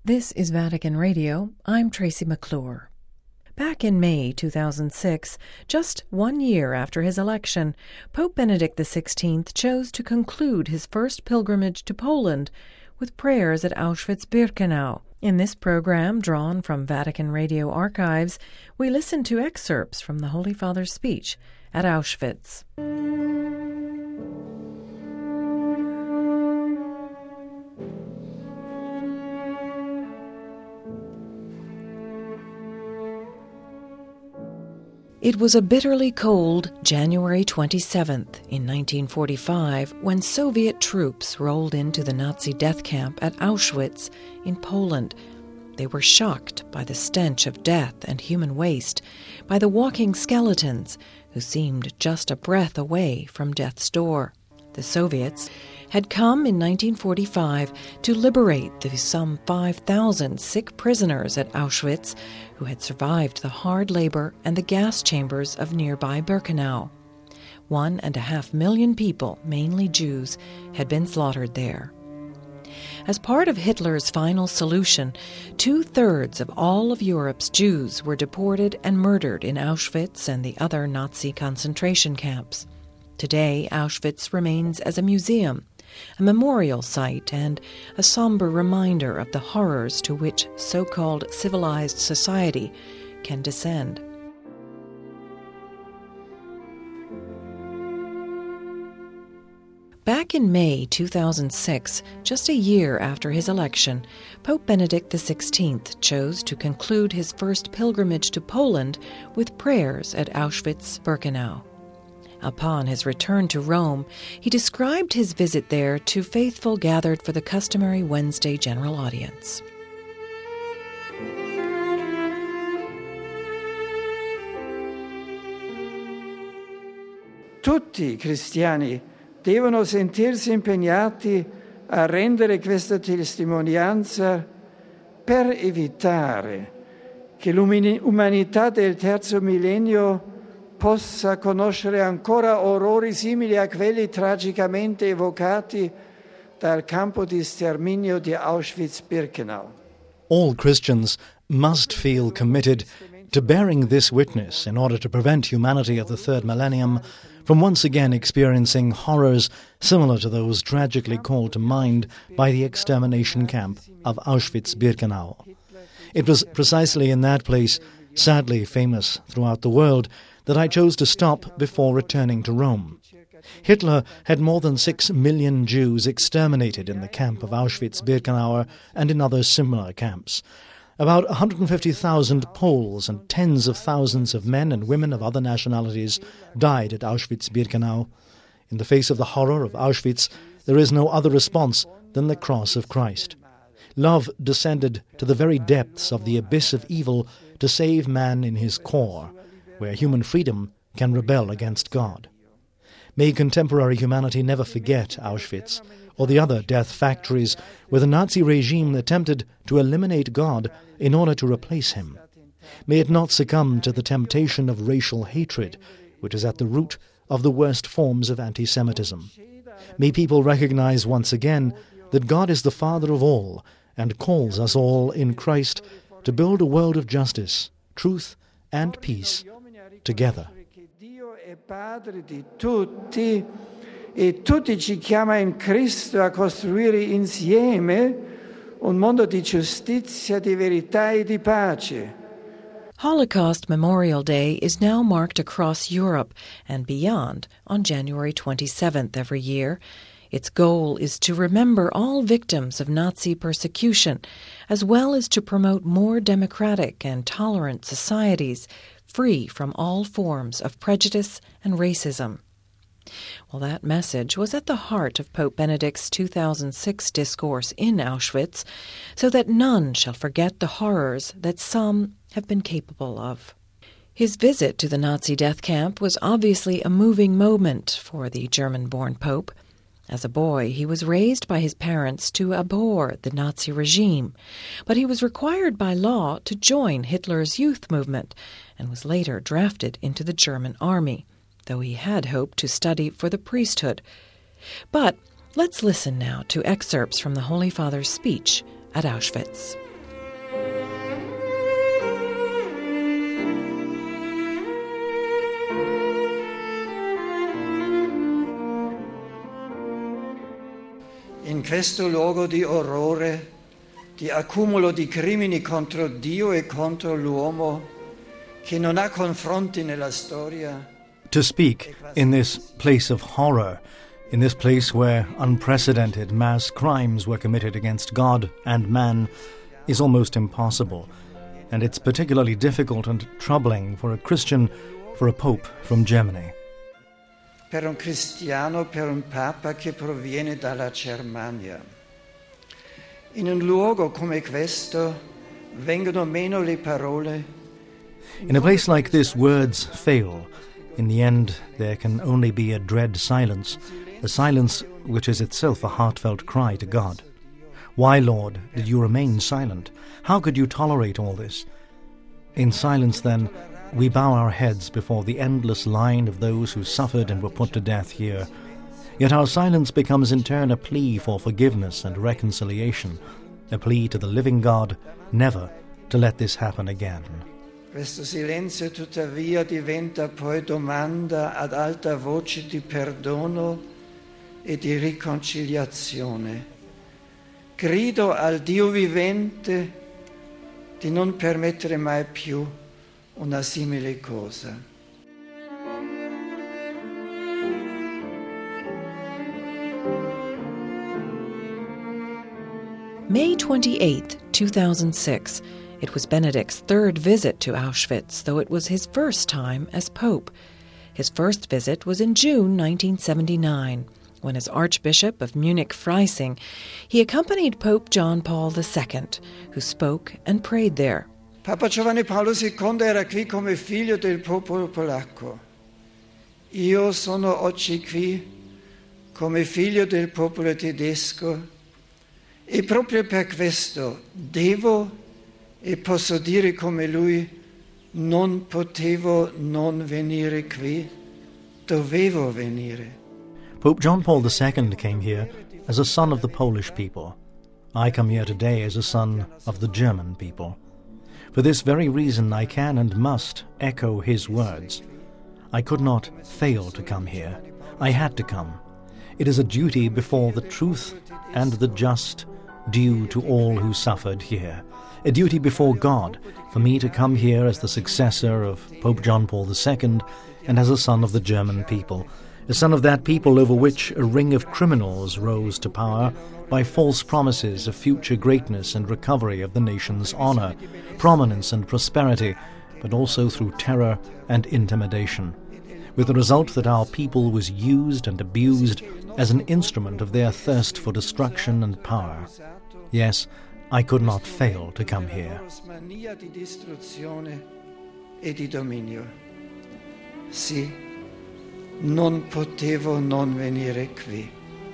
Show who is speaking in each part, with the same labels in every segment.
Speaker 1: This is Vatican Radio. I'm Tracy McClure. Back in May 2006, just 1 year after his election, Pope Benedict XVI chose to conclude his first pilgrimage to Poland with prayers at Auschwitz-Birkenau. In this program, drawn from Vatican Radio archives, we listen to excerpts from the Holy Father's speech at Auschwitz. It was a bitterly cold January 27th in 1945 when Soviet troops rolled into the Nazi death camp at Auschwitz in Poland. They were shocked by the stench of death and human waste, by the walking skeletons who seemed just a breath away from death's door. The Soviets had come in 1945 to liberate the some 5,000 sick prisoners at Auschwitz who had survived the hard labor and the gas chambers of nearby Birkenau. 1.5 million people, mainly Jews, had been slaughtered there. As part of Hitler's final solution, 2/3 of all of Europe's Jews were deported and murdered in Auschwitz and the other Nazi concentration camps. Today, Auschwitz remains as a museum, a memorial site, and a somber reminder of the horrors to which so-called civilized society can descend. Back in May 2006, just a year after his election, Pope Benedict XVI chose to conclude his first pilgrimage to Poland with prayers at Auschwitz-Birkenau. Upon his return to Rome, he described his visit there to faithful gathered for the customary Wednesday general audience.
Speaker 2: Tutti i cristiani devono sentirsi impegnati a rendere questa testimonianza per evitare che l'umanità del terzo millennio possa conoscere ancora orrori simili a quelli tragicamente evocati dal campo di sterminio di Auschwitz-Birkenau.
Speaker 3: All Christians must feel committed to bearing this witness in order to prevent humanity of the third millennium from once again experiencing horrors similar to those tragically called to mind by the extermination camp of Auschwitz-Birkenau. It was precisely in that place, sadly famous throughout the world, that I chose to stop before returning to Rome. Hitler had more than 6 million Jews exterminated in the camp of Auschwitz-Birkenau and in other similar camps. About 150,000 Poles and tens of thousands of men and women of other nationalities died at Auschwitz-Birkenau. In the face of the horror of Auschwitz, there is no other response than the cross of Christ. Love descended to the very depths of the abyss of evil to save man in his core, where human freedom can rebel against God. May contemporary humanity never forget Auschwitz or the other death factories where the Nazi regime attempted to eliminate God in order to replace him. May it not succumb to the temptation of racial hatred, which is at the root of the worst forms of anti-Semitism. May people recognize once again that God is the Father of all and calls us all in Christ to build a world of justice, truth, and peace together.
Speaker 2: Dio è Padre di tutti e tutti ci chiama in Cristo a costruire insieme un mondo di giustizia, di verità e di pace.
Speaker 1: Holocaust Memorial Day is now marked across Europe and beyond on January 27th every year. Its goal is to remember all victims of Nazi persecution, as well as to promote more democratic and tolerant societies free from all forms of prejudice and racism. Well, that message was at the heart of Pope Benedict's 2006 discourse in Auschwitz, so that none shall forget the horrors that some have been capable of. His visit to the Nazi death camp was obviously a moving moment for the German-born Pope. As a boy, he was raised by his parents to abhor the Nazi regime, but he was required by law to join Hitler's youth movement and was later drafted into the German army, though he had hoped to study for the priesthood. But let's listen now to excerpts from the Holy Father's speech at Auschwitz.
Speaker 2: questo luogo di orrore, di accumulo di crimini contro Dio e contro l'uomo, che non ha confronti nella storia.
Speaker 3: To speak in this place of horror, in this place where unprecedented mass crimes were committed against God and man, is almost impossible. And it's particularly difficult and troubling for a Christian, for a Pope from Germany.
Speaker 2: Per un cristiano, per un Papa che proviene dalla Germania. In un luogo come questo vengono meno le parole.
Speaker 3: In a place like this, words fail. In the end, there can only be a dread silence, a silence which is itself a heartfelt cry to God. Why, Lord, did you remain silent? How could you tolerate all this? In silence, then, we bow our heads before the endless line of those who suffered and were put to death here. Yet our silence becomes in turn a plea for forgiveness and reconciliation, a plea to the living God never to let this happen again.
Speaker 2: Questo silenzio tuttavia diventa poi domanda ad alta voce di perdono e di riconciliazione. Grido al Dio vivente di non permettere mai più una simile cosa.
Speaker 1: May 28, 2006. It was Benedict's third visit to Auschwitz, though it was his first time as Pope. His first visit was in June 1979, when as Archbishop of Munich-Freising, he accompanied Pope John Paul II, who spoke and prayed there.
Speaker 2: Papa Giovanni Paolo II era qui come figlio del popolo polacco. Io sono oggi qui come figlio del popolo tedesco e proprio per questo devo e posso dire come lui, non potevo non venire qui, dovevo venire.
Speaker 3: Pope John Paul II came here as a son of the Polish people. I come here today as a son of the German people. For this very reason I can and must echo his words. I could not fail to come here. I had to come. It is a duty before the truth and the just, due to all who suffered here. A duty before God for me to come here as the successor of Pope John Paul II and as a son of the German people, a son of that people over which a ring of criminals rose to power by false promises of future greatness and recovery of the nation's honor, prominence and prosperity, but also through terror and intimidation, with the result that our people was used and abused as an instrument of their thirst for destruction and power. Yes, I could not fail to come here.
Speaker 2: Mania di distruzione e di dominio. Sì, non potevo non venire qui.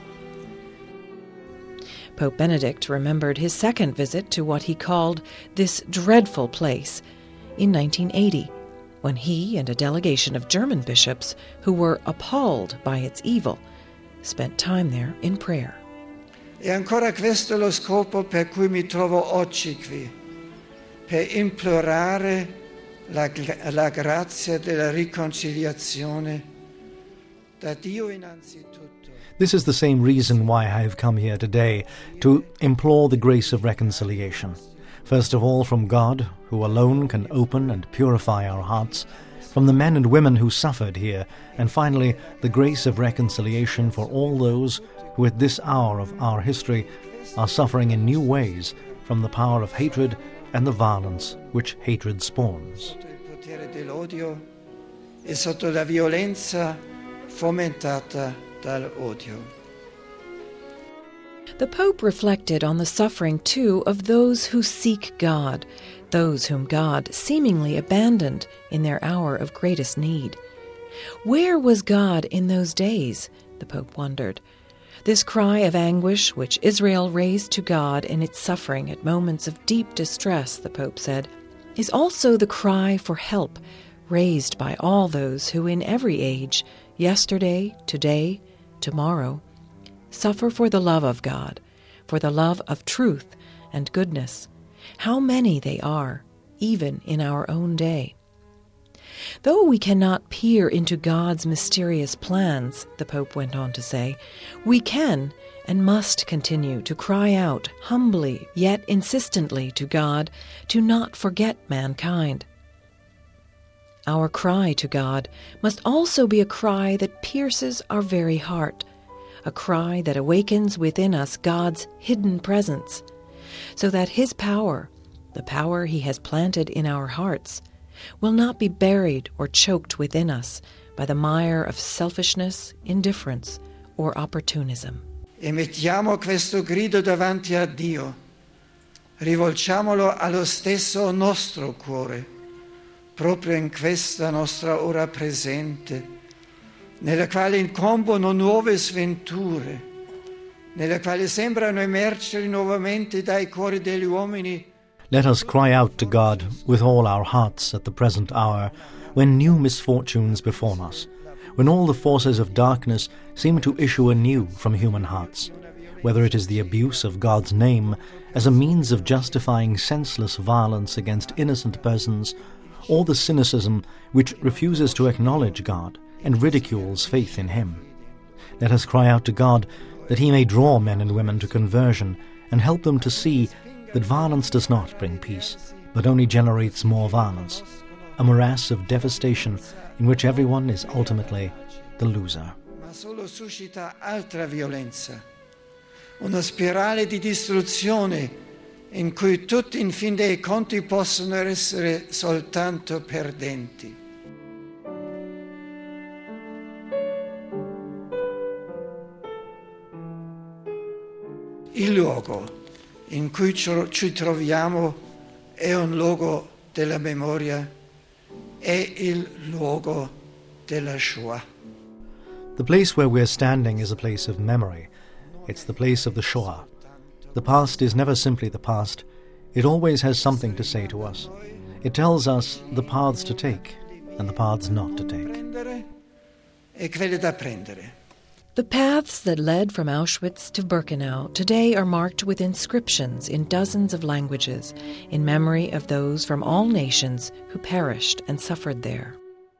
Speaker 1: Pope Benedict remembered his second visit to what he called this dreadful place in 1980, when he and a delegation of German bishops who were appalled by its evil spent time there in prayer.
Speaker 2: E ancora questo lo scopo per cui mi trovo oggi qui, per implorare la grazia della riconciliazione da Dio innanzitutto.
Speaker 3: This is the same reason why I have come here today, to implore the grace of reconciliation. First of all from God, who alone can open and purify our hearts, from the men and women who suffered here, and finally the grace of reconciliation for all those who at this hour of our history are suffering in new ways from the power of hatred and the violence which hatred spawns.
Speaker 2: Sotto il potere dell'odio e sotto la violenza fomentata dall'odio.
Speaker 1: The Pope reflected on the suffering, too, of those who seek God, those whom God seemingly abandoned in their hour of greatest need. Where was God in those days? The Pope wondered. This cry of anguish which Israel raised to God in its suffering at moments of deep distress, the Pope said, is also the cry for help raised by all those who in every age, yesterday, today, tomorrow, suffer for the love of God, for the love of truth and goodness. How many they are, even in our own day. Though we cannot peer into God's mysterious plans, the Pope went on to say, we can and must continue to cry out humbly yet insistently to God to not forget mankind. Our cry to God must also be a cry that pierces our very heart, a cry that awakens within us God's hidden presence, so that His power, the power He has planted in our hearts, will not be buried or choked within us by the mire of selfishness, indifference, or opportunism.
Speaker 2: E mettiamo questo grido davanti a Dio, rivolgiamolo allo stesso nostro cuore, proprio in questa nostra ora presente, nella quale incombono nuove sventure, nella quale sembrano emergere nuovamente dai cuori degli uomini.
Speaker 3: Let us cry out to God with all our hearts at the present hour, when new misfortunes befall us, when all the forces of darkness seem to issue anew from human hearts, whether it is the abuse of God's name as a means of justifying senseless violence against innocent persons, or the cynicism which refuses to acknowledge God and ridicules faith in Him. Let us cry out to God that He may draw men and women to conversion and help them to see that violence does not bring peace, but only generates more violence, a morass of devastation in which everyone is ultimately the loser.
Speaker 2: Ma solo suscita altra violenza, una spirale di distruzione in cui tutti in fin dei conti possono essere soltanto perdenti. Il luogo in cui ci troviamo è un luogo della memoria, è il luogo della Shoah.
Speaker 3: The place where we're standing is a place of memory. It's the place of the Shoah. The past is never simply the past. It always has something to say to us. It tells us the paths to take and the paths not to take.
Speaker 2: E quelle da prendere.
Speaker 1: The paths that led from Auschwitz to Birkenau today are marked with inscriptions in dozens of languages in memory of those from all nations who perished and suffered there.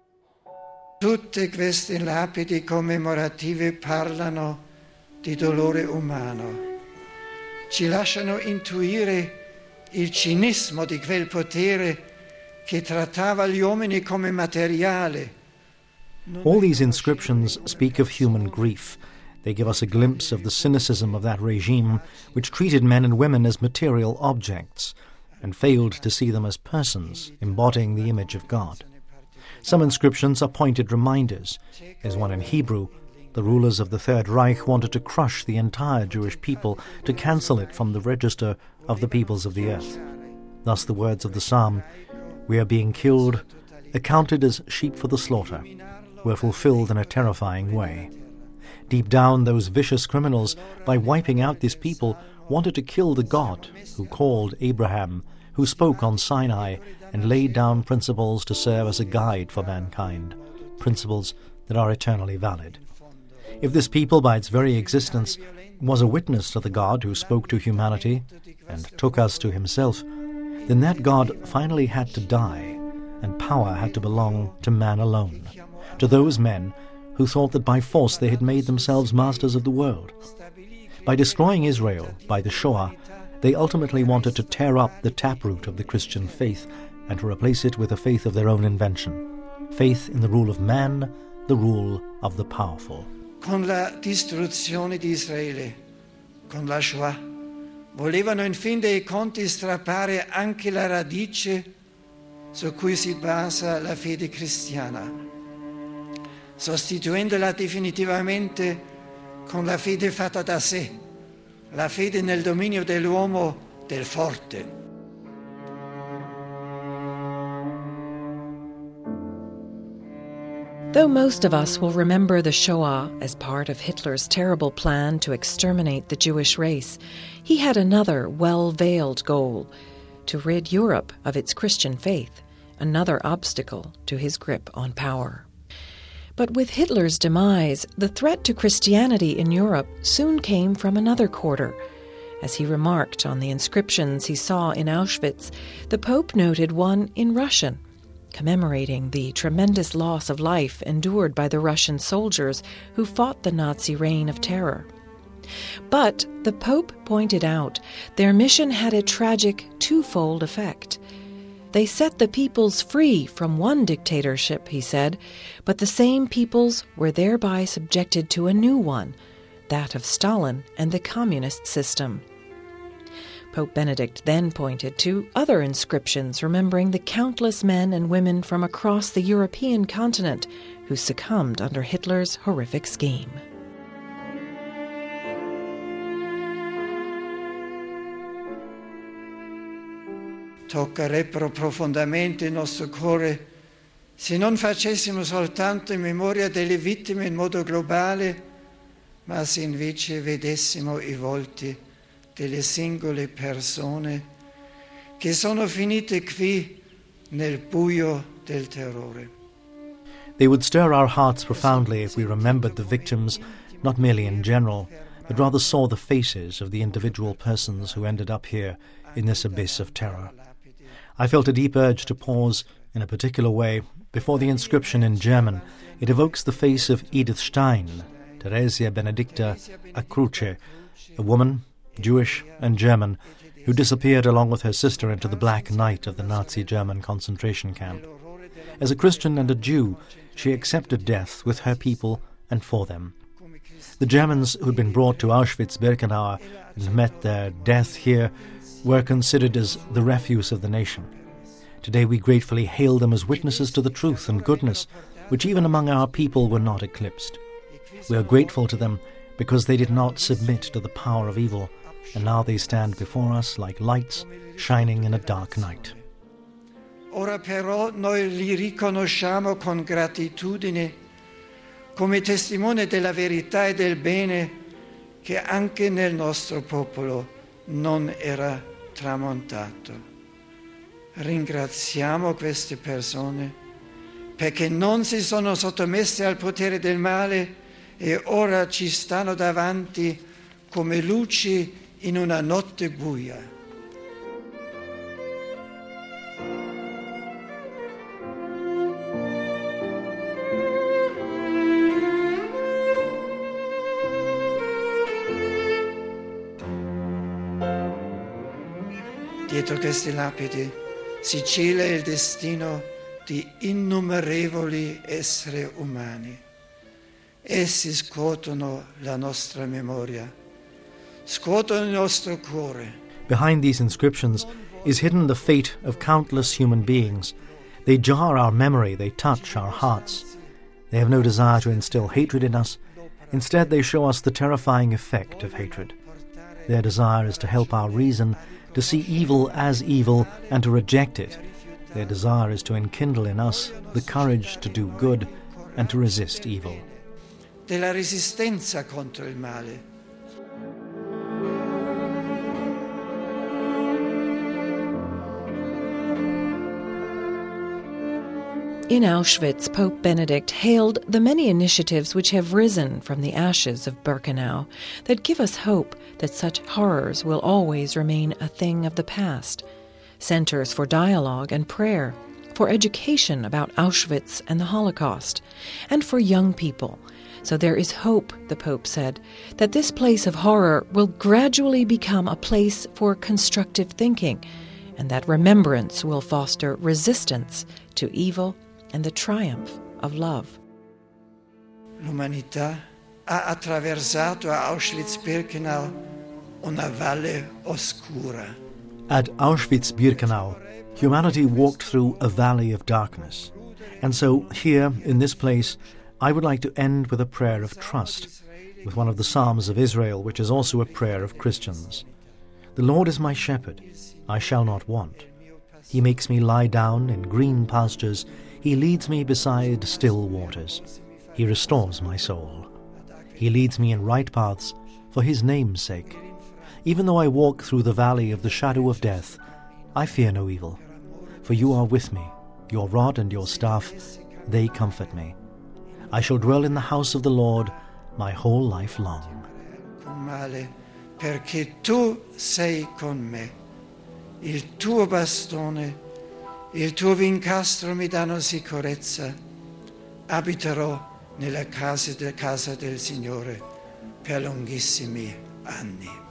Speaker 2: Tutte queste lapidi commemorative parlano di dolore umano. Ci lasciano intuire il cinismo di quel potere che trattava gli uomini come materiale.
Speaker 3: All these inscriptions speak of human grief. They give us a glimpse of the cynicism of that regime which treated men and women as material objects and failed to see them as persons embodying the image of God. Some inscriptions are pointed reminders. There's one in Hebrew. The rulers of the Third Reich wanted to crush the entire Jewish people, to cancel it from the register of the peoples of the earth. Thus the words of the psalm, "We are being killed, accounted as sheep for the slaughter," were fulfilled in a terrifying way. Deep down, those vicious criminals, by wiping out this people, wanted to kill the God who called Abraham, who spoke on Sinai and laid down principles to serve as a guide for mankind, principles that are eternally valid. If this people, by its very existence, was a witness to the God who spoke to humanity and took us to Himself, then that God finally had to die, and power had to belong to man alone, to those men who thought that by force they had made themselves masters of the world. By destroying Israel, by the Shoah, they ultimately wanted to tear up the taproot of the Christian faith and to replace it with a faith of their own invention, faith in the rule of man, the rule of the powerful.
Speaker 2: Con la distruzione di Israele, con la Shoah, volevano in fin dei conti strappare anche la radice su cui si basa la fede cristiana, sostituendola definitivamente con la fede fatta da sé, la fede nel dominio dell'uomo, del forte.
Speaker 1: Though most of us will remember the Shoah as part of Hitler's terrible plan to exterminate the Jewish race, he had another well-veiled goal: to rid Europe of its Christian faith, another obstacle to his grip on power. But with Hitler's demise, the threat to Christianity in Europe soon came from another quarter. As he remarked on the inscriptions he saw in Auschwitz, the Pope noted one in Russian, commemorating the tremendous loss of life endured by the Russian soldiers who fought the Nazi reign of terror. But the Pope pointed out their mission had a tragic twofold effect. They set the peoples free from one dictatorship, he said, but the same peoples were thereby subjected to a new one, that of Stalin and the communist system. Pope Benedict then pointed to other inscriptions remembering the countless men and women from across the European continent who succumbed under Hitler's horrific scheme.
Speaker 2: Toccherebbero profondamente il nostro cuore se non facessimo soltanto in memoria delle vittime in modo globale, ma se invece vedessimo i volti delle singole persone che sono finite qui nel buio del terrore.
Speaker 3: They would stir our hearts profoundly if we remembered the victims, not merely in general, but rather saw the faces of the individual persons who ended up here in this abyss of terror. I felt a deep urge to pause, in a particular way, before the inscription in German. It evokes the face of Edith Stein, Theresia Benedicta a Croce, a woman, Jewish and German, who disappeared along with her sister into the black night of the Nazi German concentration camp. As a Christian and a Jew, she accepted death with her people and for them. The Germans who'd been brought to Auschwitz-Birkenau and met their death here were considered as the refuse of the nation. Today we gratefully hail them as witnesses to the truth and goodness, which even among our people were not eclipsed. We are grateful to them because they did not submit to the power of evil, and now they stand before us like lights shining in a dark night.
Speaker 2: Ora però noi li riconosciamo con gratitudine come testimone della verità e del bene che anche nel nostro popolo non era tramontato. Ringraziamo queste persone perché non si sono sottomesse al potere del male e ora ci stanno davanti come luci in una notte buia. Dietro queste lapidi si cela il destino di innumerevoli esseri umani. Essi scuotono la nostra memoria, scuotono il nostro cuore.
Speaker 3: Behind these inscriptions is hidden the fate of countless human beings. They jar our memory, they touch our hearts. They have no desire to instill hatred in us. Instead, they show us the terrifying effect of hatred. Their desire is to help our reason to see evil as evil and to reject it. Their desire is to enkindle in us the courage to do good and to resist evil.
Speaker 2: Della resistenza contro il male.
Speaker 1: In Auschwitz, Pope Benedict hailed the many initiatives which have risen from the ashes of Birkenau that give us hope that such horrors will always remain a thing of the past. Centers for dialogue and prayer, for education about Auschwitz and the Holocaust, and for young people. So there is hope, the Pope said, that this place of horror will gradually become a place for constructive thinking, and that remembrance will foster resistance to evil and the triumph of love.
Speaker 2: L'umanità ha attraversato a Auschwitz-Birkenau una valle oscura.
Speaker 3: At Auschwitz-Birkenau, humanity walked through a valley of darkness. And so here, in this place, I would like to end with a prayer of trust, with one of the Psalms of Israel, which is also a prayer of Christians. The Lord is my shepherd, I shall not want. He makes me lie down in green pastures. He leads me beside still waters. He restores my soul. He leads me in right paths for his name's sake. Even though I walk through the valley of the shadow of death, I fear no evil, for you are with me. Your rod and your staff, they comfort me. I shall dwell in the house of the Lord my whole life long.
Speaker 2: Con male, perché tu sei con me. Il tuo bastone, il tuo vincastro mi danno sicurezza. Abiterò nella casa del Signore per lunghissimi anni.